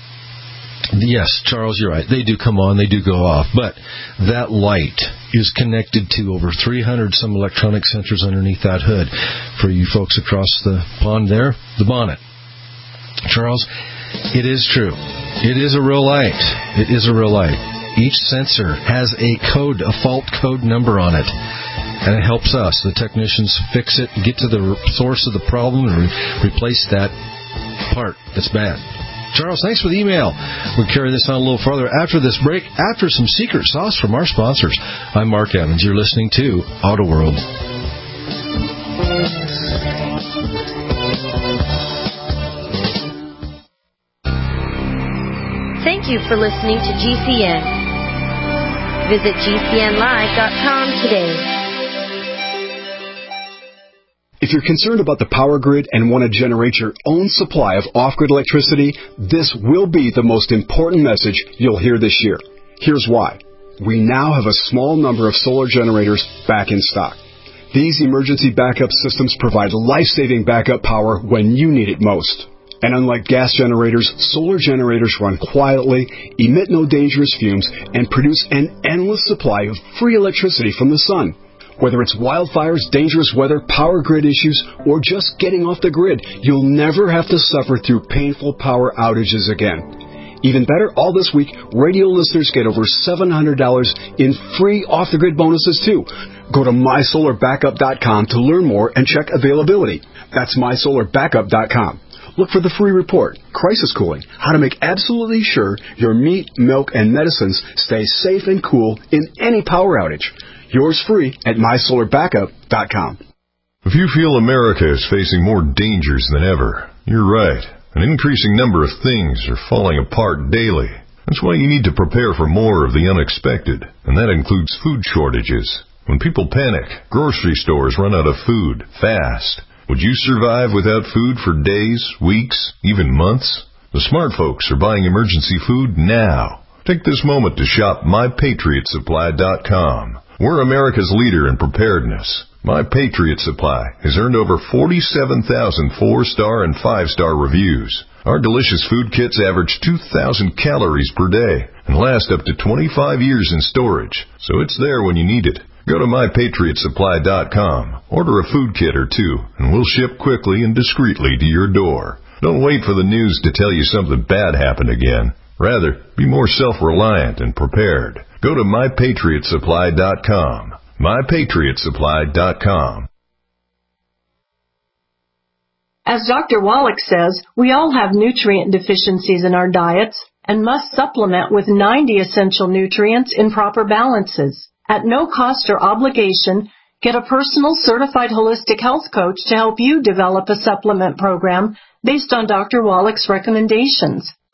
Speaker 4: Yes, Charles, you're right. They do come on, they do go off, but that light is connected to over three hundred some electronic sensors underneath that hood. For you folks across the pond there, the bonnet. Charles, it is true. It is a real light. It is a real light. Each sensor has a code, a fault code number on it. And it helps us, the technicians, fix it, get to the source of the problem, and re- replace that part that's bad. Charles, thanks for the email. We'll carry this on a little farther after this break, after some secret sauce from our sponsors. I'm Mark Evans. You're listening to Auto World.
Speaker 5: Thank you for listening to G C N. Visit G C N live dot com today.
Speaker 20: If you're concerned about the power grid and want to generate your own supply of off-grid electricity, this will be the most important message you'll hear this year. Here's why. We now have a small number of solar generators back in stock. These emergency backup systems provide life-saving backup power when you need it most. And unlike gas generators, solar generators run quietly, emit no dangerous fumes, and produce an endless supply of free electricity from the sun. Whether it's wildfires, dangerous weather, power grid issues, or just getting off the grid, you'll never have to suffer through painful power outages again. Even better, all this week, radio listeners get over seven hundred dollars in free off-the-grid bonuses, too. Go to my solar backup dot com to learn more and check availability. That's my solar backup dot com. Look for the free report, Crisis Cooling, how to make absolutely sure your meat, milk, and medicines stay safe and cool in any power outage. Yours free at my solar backup dot com.
Speaker 21: If you feel America is facing more dangers than ever, you're right. An increasing number of things are falling apart daily. That's why you need to prepare for more of the unexpected, and that includes food shortages. When people panic, grocery stores run out of food fast. Would you survive without food for days, weeks, even months? The smart folks are buying emergency food now. Take this moment to shop my patriot supply dot com. We're America's leader in preparedness. My Patriot Supply has earned over forty-seven thousand four-star and five-star reviews. Our delicious food kits average two thousand calories per day and last up to twenty-five years in storage, so it's there when you need it. Go to my patriot supply dot com, order a food kit or two, and we'll ship quickly and discreetly to your door. Don't wait for the news to tell you something bad happened again. Rather, be more self-reliant and prepared. Go to my patriot supply dot com. my patriot supply dot com.
Speaker 22: As Doctor Wallach says, we all have nutrient deficiencies in our diets and must supplement with ninety essential nutrients in proper balances. At no cost or obligation, get a personal certified holistic health coach to help you develop a supplement program based on Doctor Wallach's recommendations.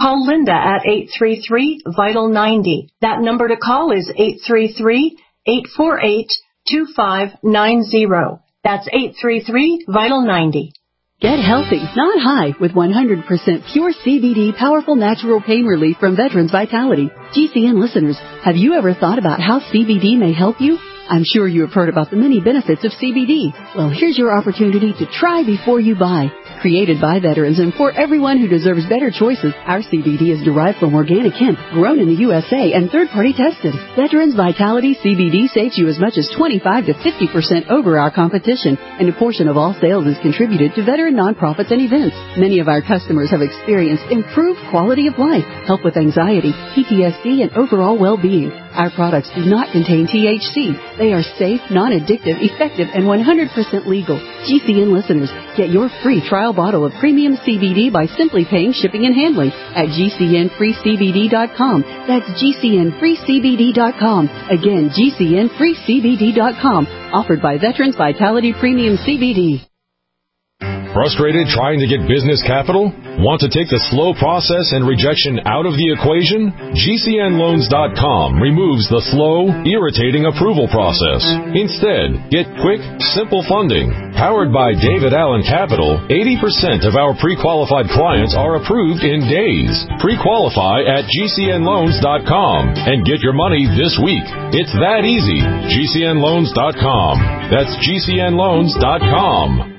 Speaker 22: Call Linda at eight three three, VITAL ninety. That number to call is eight three three, eight four eight, two five nine zero. That's eight three three, VITAL ninety.
Speaker 13: Get healthy, not high, with one hundred percent pure C B D powerful natural pain relief from Veterans Vitality. G C N listeners, have you ever thought about how C B D may help you? I'm sure you have heard about the many benefits of C B D. Well, here's your opportunity to try before you buy. Created by veterans and for everyone who deserves better choices, our C B D is derived from organic hemp, grown in the U S A and third-party tested. Veterans Vitality C B D saves you as much as twenty-five to fifty percent over our competition, and a portion of all sales is contributed to veteran nonprofits and events. Many of our customers have experienced improved quality of life, help with anxiety, P T S D, and overall well-being. Our products do not contain T H C. They are safe, non-addictive, effective, and one hundred percent legal. G C N listeners, get your free trial bottle of premium C B D by simply paying shipping and handling at G C N free C B D dot com. That's G C N free C B D dot com. Again, G C N free C B D dot com. Offered by Veterans Vitality Premium C B D.
Speaker 1: Frustrated trying to get business capital? Want to take the slow process and rejection out of the equation? G C N loans dot com removes the slow, irritating approval process. Instead, get quick, simple funding. Powered by David Allen Capital, eighty percent of our pre-qualified clients are approved in days. Pre-qualify at G C N loans dot com and get your money this week. It's that easy. G C N loans dot com. That's G C N loans dot com.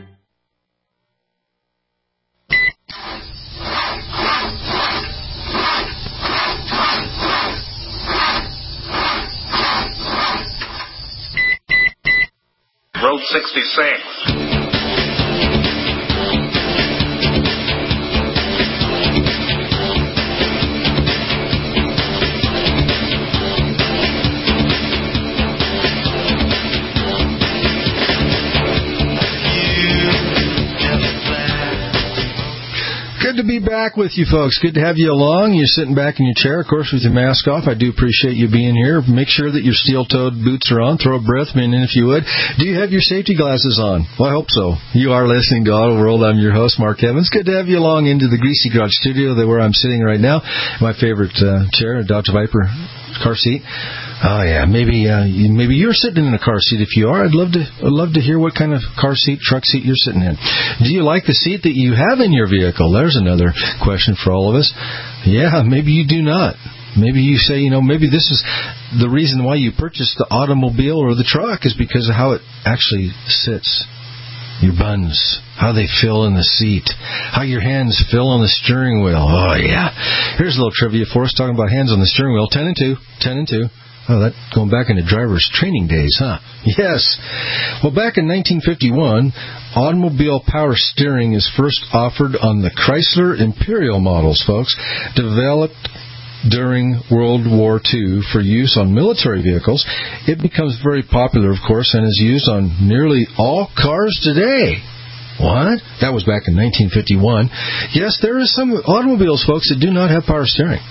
Speaker 3: Road sixty-six.
Speaker 4: Good to be back with you folks. Good to have you along. You're sitting back in your chair, of course, with your mask off. I do appreciate you being here. Make sure that your steel-toed boots are on. Throw a breath mint in if you would. Do you have your safety glasses on? Well, I hope so. You are listening to Auto World. I'm your host, Mark Evans. Good to have you along into the Greasy Garage studio, where I'm sitting right now. My favorite uh, chair, a Dodge Viper car seat. Oh yeah, maybe uh, you, maybe you're sitting in a car seat. If you are, I'd love to I'd love to hear what kind of car seat, truck seat you're sitting in. Do you like the seat that you have in your vehicle? There's another question for all of us. Yeah, maybe you do not. Maybe you say, you know, maybe this is the reason why you purchased the automobile or the truck is because of how it actually sits. Your buns, how they fill in the seat, how your hands fill on the steering wheel. Oh, yeah. Here's a little trivia for us, talking about hands on the steering wheel. Ten and two. Ten and two. Oh, that going back into driver's training days, huh? Yes. Well, back in nineteen fifty-one, automobile power steering is first offered on the Chrysler Imperial models, folks, developed during World War Two for use on military vehicles. It becomes very popular, of course, and is used on nearly all cars today. What? That was back in nineteen fifty-one. Yes, there are some automobiles, folks, that do not have power steering.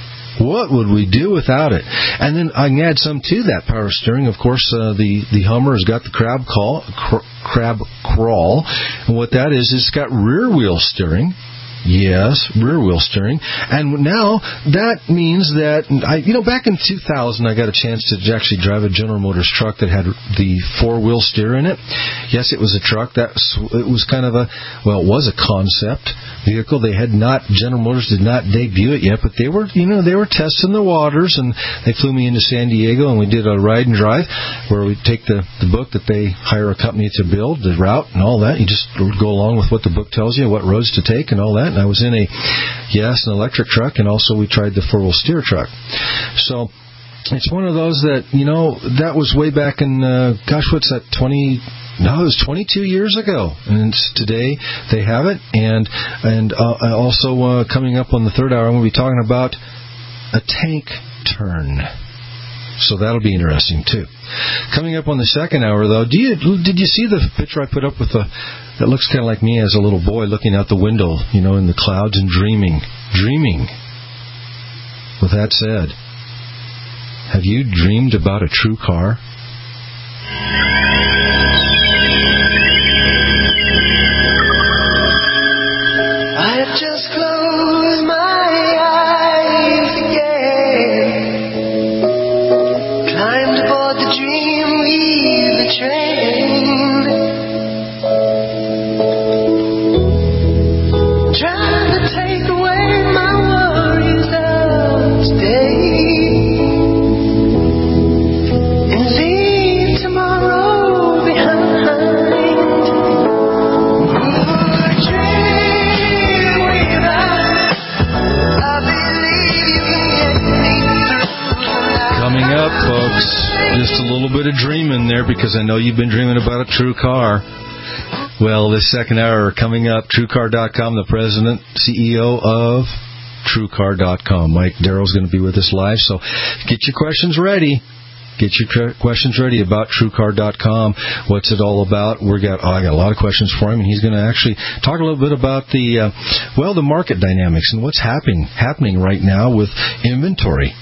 Speaker 4: What would we do without it? And then I can add some to that power steering. Of course, uh, the, the Hummer has got the crab, call, cr- crab crawl. And what that is, is it's got rear wheel steering. Yes, rear wheel steering. And now that means that, I, you know, back in two thousand, I got a chance to actually drive a General Motors truck that had the four-wheel steer in it. Yes, it was a truck. That it was kind of a, well, it was a concept vehicle. They had not, General Motors did not debut it yet, but they were, you know, they were testing the waters, and they flew me into San Diego, and we did a ride and drive where we take the, the book that they hire a company to build, the route and all that. You just go along with what the book tells you, what roads to take and all that. And I was in a, yes, an electric truck, and also we tried the four-wheel steer truck. So it's one of those that, you know, that was way back in, uh, gosh, what's that, twenty... No, it was twenty-two years ago, and today they have it. And and uh, also uh, coming up on the third hour, I'm going to be talking about a tank turn. So that'll be interesting too. Coming up on the second hour, though, do you did you see the picture I put up with the? That looks kind of like me as a little boy looking out the window, you know, in the clouds and dreaming, dreaming. With that said, have you dreamed about a true car?
Speaker 11: I just close my
Speaker 4: little bit of dreaming there because I know you've been dreaming about a true car. Well, this second hour coming up, True Car dot com, the president, C E O of True Car dot com. Mike Darrow's going to be with us live, so get your questions ready. Get your questions ready about True Car dot com. What's it all about? We got oh, I got a lot of questions for him, and he's going to actually talk a little bit about the uh, well, the market dynamics and what's happening happening right now with inventory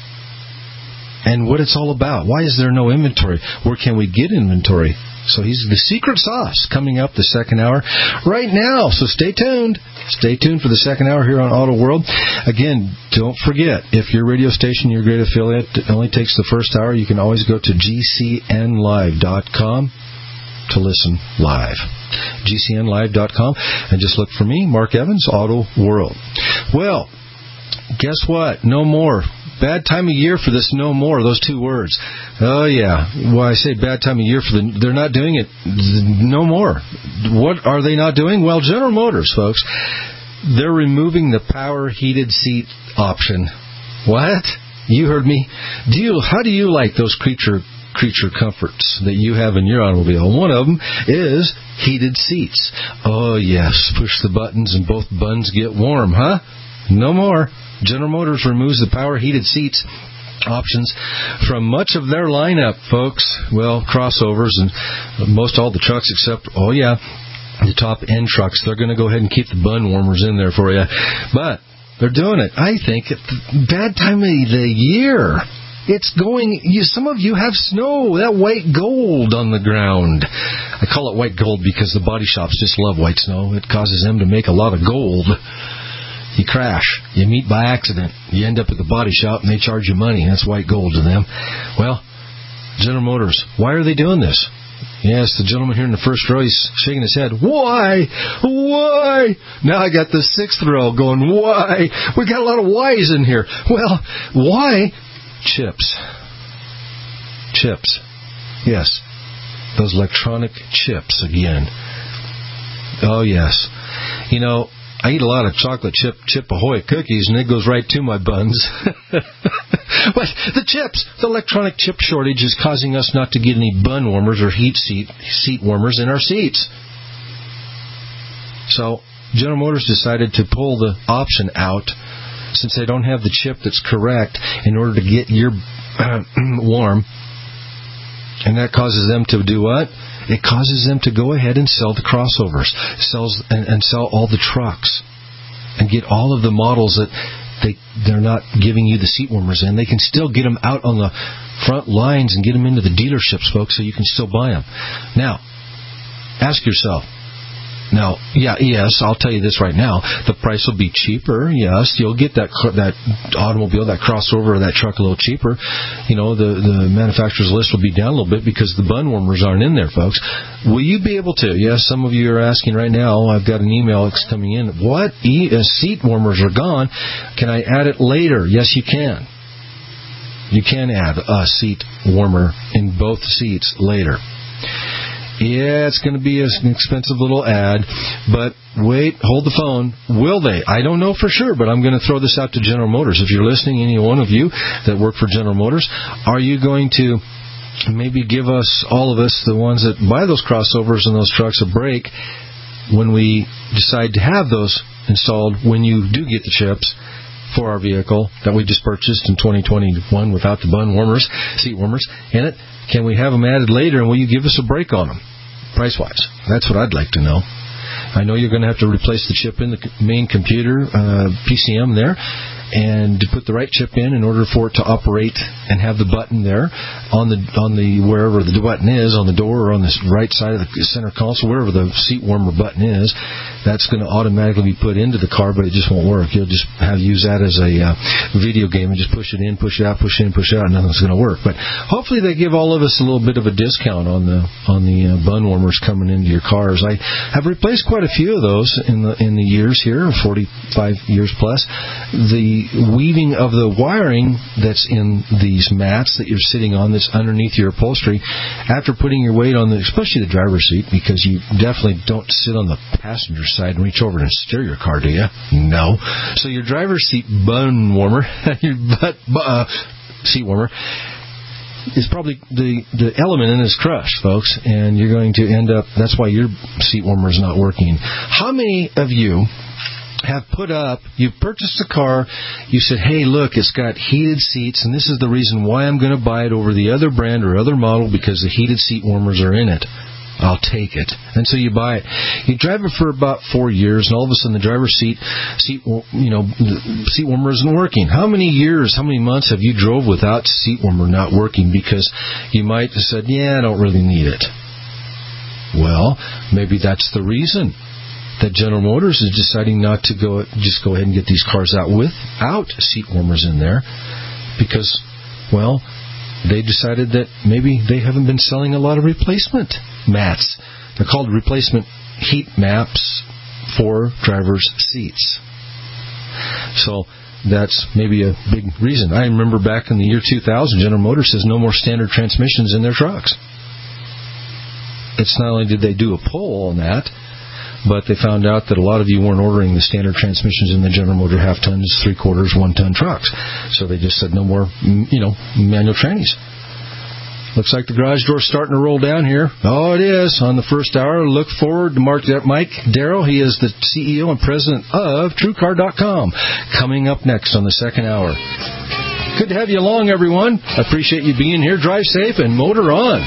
Speaker 4: and what it's all about. Why is there no inventory? Where can we get inventory? So he's the secret sauce coming up the second hour right now. So stay tuned. Stay tuned for the second hour here on Auto World. Again, don't forget, if your radio station, your great affiliate, only takes the first hour, you can always go to G C N live dot com to listen live. G C N live dot com. And just look for me, Mark Evans, Auto World. Well, guess what? No more. Bad time of year for this no more, those two words. Oh, yeah. Why I say bad time of year for the... They're not doing it no more. What are they not doing? Well, General Motors, folks, they're removing the power heated seat option. What? You heard me. Do you, how do you like those creature creature comforts that you have in your automobile? One of them is heated seats. Oh, yes. Push the buttons and both buns get warm, huh? No more. General Motors removes the power heated seats options from much of their lineup, folks. Well, crossovers and most all the trucks except, oh yeah, the top end trucks. They're going to go ahead and keep the bun warmers in there for you. But they're doing it. I think at the bad time of the year. It's going, you, some of you have snow, that white gold on the ground. I call it white gold because the body shops just love white snow. It causes them to make a lot of gold. You crash. You meet by accident. You end up at the body shop and they charge you money. That's white gold to them. Well, General Motors, why are they doing this? Yes, the gentleman here in the first row, he's shaking his head. Why? Why? Now I got the sixth row going, why? We got a lot of whys in here. Well, why? Chips. Chips. Yes. Those electronic chips again. Oh, yes. You know, I eat a lot of chocolate chip chip ahoy cookies, and it goes right to my buns. But the chips, the electronic chip shortage is causing us not to get any bun warmers or heat seat seat warmers in our seats. So General Motors decided to pull the option out since they don't have the chip that's correct in order to get your uh, warm. And that causes them to do what? It causes them to go ahead and sell the crossovers, sells and, and sell all the trucks, and get all of the models that they they're not giving you the seat warmers in. They can still get them out on the front lines and get them into the dealerships, folks, so you can still buy them. Now, ask yourself. Now, yeah, yes, I'll tell you this right now. The price will be cheaper. Yes, you'll get that that automobile, that crossover, or that truck a little cheaper. You know, the, the manufacturer's list will be down a little bit because the bun warmers aren't in there, folks. Will you be able to? Yes, some of you are asking right now. I've got an email that's coming in. What? E- uh, seat warmers are gone. Can I add it later? Yes, you can. You can add a seat warmer in both seats later. Yeah, it's going to be an expensive little ad, but wait, hold the phone. Will they? I don't know for sure, but I'm going to throw this out to General Motors. If you're listening, any one of you that work for General Motors, are you going to maybe give us, all of us, the ones that buy those crossovers and those trucks, a break when we decide to have those installed when you do get the chips for our vehicle that we just purchased in twenty twenty-one without the bun warmers, seat warmers in it? Can we have them added later, and will you give us a break on them, price-wise? That's what I'd like to know. I know you're going to have to replace the chip in the main computer, uh, P C M there, and to put the right chip in in order for it to operate and have the button there on the on the wherever the button is, on the door or on the right side of the center console, wherever the seat warmer button is. That's going to automatically be put into the car, but it just won't work. You'll just have use that as a uh, video game and just push it in, push it out, push it in, push it out, and nothing's going to work. But hopefully they give all of us a little bit of a discount on the on the uh, bun warmers coming into your cars. I have replaced quite a few of those in the in the years here, forty-five years plus. The weaving of the wiring that's in these mats that you're sitting on, that's underneath your upholstery, after putting your weight on the, especially the driver's seat, because you definitely don't sit on the passenger side and reach over and steer your car, do you? No. So your driver's seat bun warmer, your butt uh, seat warmer, is probably the, the element in this crush, folks, and you're going to end up, that's why your seat warmer is not working. How many of you have put up, you purchased a car, you said, hey, look, it's got heated seats, and this is the reason why I'm going to buy it over the other brand or other model, because the heated seat warmers are in it. I'll take it. And so you buy it. You drive it for about four years, and all of a sudden the driver's seat, seat, you know, seat warmer isn't working. How many years, how many months have you drove without seat warmer not working because you might have said, yeah, I don't really need it? Well, maybe that's the reason that General Motors is deciding not to go, just go ahead and get these cars out without seat warmers in there, because, well, they decided that maybe they haven't been selling a lot of replacement mats. They're called replacement heat maps for drivers' seats. So that's maybe a big reason. I remember back in the year two thousand, General Motors says no more standard transmissions in their trucks. It's not only did they do a poll on that, but they found out that a lot of you weren't ordering the standard transmissions in the General Motors half tons, three quarters, one ton trucks. So they just said no more, you know, manual trannies. Looks like the garage door's starting to roll down here. Oh, it is. On the first hour, look forward to Mark, Mike Darrow. He is the C E O and president of True Car dot com. Coming up next on the second hour. Good to have you along, everyone. I appreciate you being here. Drive safe and motor on.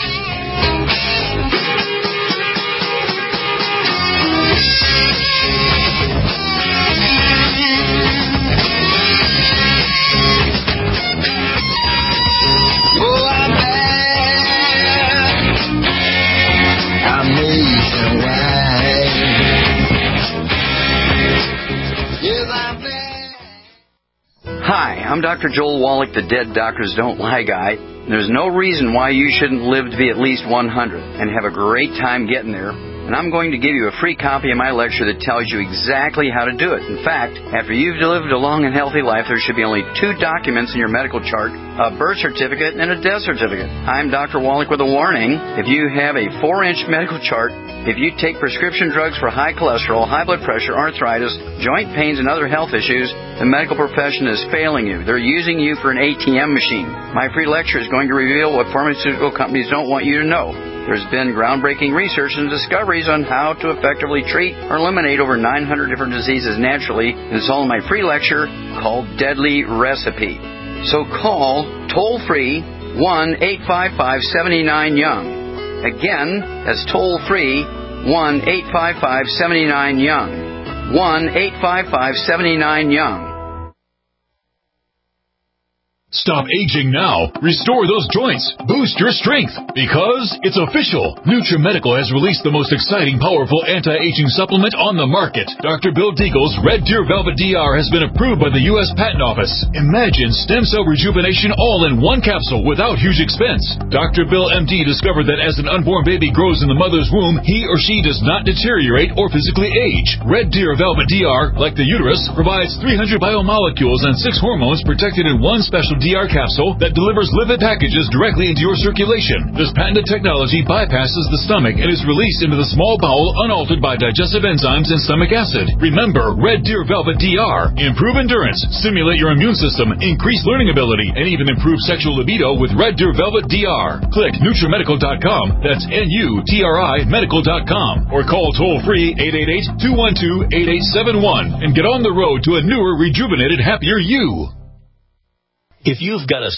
Speaker 6: Hi, I'm Doctor Joel Wallach, the Dead Doctors Don't Lie guy. There's no reason why you shouldn't live to be at least one hundred and have a great time getting there. And I'm going to give you a free copy of my lecture that tells you exactly how to do it. In fact, after you've lived a long and healthy life, there should be only two documents in your medical chart, a birth certificate and a death certificate. I'm Doctor Wallach with a warning. If you have a four-inch medical chart, if you take prescription drugs for high cholesterol, high blood pressure, arthritis, joint pains, and other health issues, the medical profession is failing you. They're using you for an A T M machine. My free lecture is going to reveal what pharmaceutical companies don't want you to know. There's been groundbreaking research and discoveries on how to effectively treat or eliminate over nine hundred different diseases naturally. It's all in my free lecture called Deadly Recipe. So call toll-free one eight five five, seven nine, young. Again, that's toll-free one eight five five, seven nine, young. one eight five five, seven nine, young.
Speaker 16: Stop aging now. Restore those joints. Boost your strength. Because it's official. NutriMedical has released the most exciting, powerful anti-aging supplement on the market. Doctor Bill Deagle's Red Deer Velvet D R has been approved by the U S Patent Office. Imagine stem cell rejuvenation all in one capsule without huge expense. Doctor Bill M D discovered that as an unborn baby grows in the mother's womb, he or she does not deteriorate or physically age. Red Deer Velvet D R, like the uterus, provides three hundred biomolecules and six hormones protected in one special D R capsule that delivers lipid packages directly into your circulation. This patented technology bypasses the stomach and is released into the small bowel unaltered by digestive enzymes and stomach acid. Remember, Red Deer Velvet D R. Improve endurance, stimulate your immune system, increase learning ability, and even improve sexual libido with Red Deer Velvet D R. Click NutriMedical dot com, that's N U T R I medical dot com, or call toll-free eight eight eight, two one two, eight eight seven one and get on the road to a newer, rejuvenated, happier you.
Speaker 7: If you've got a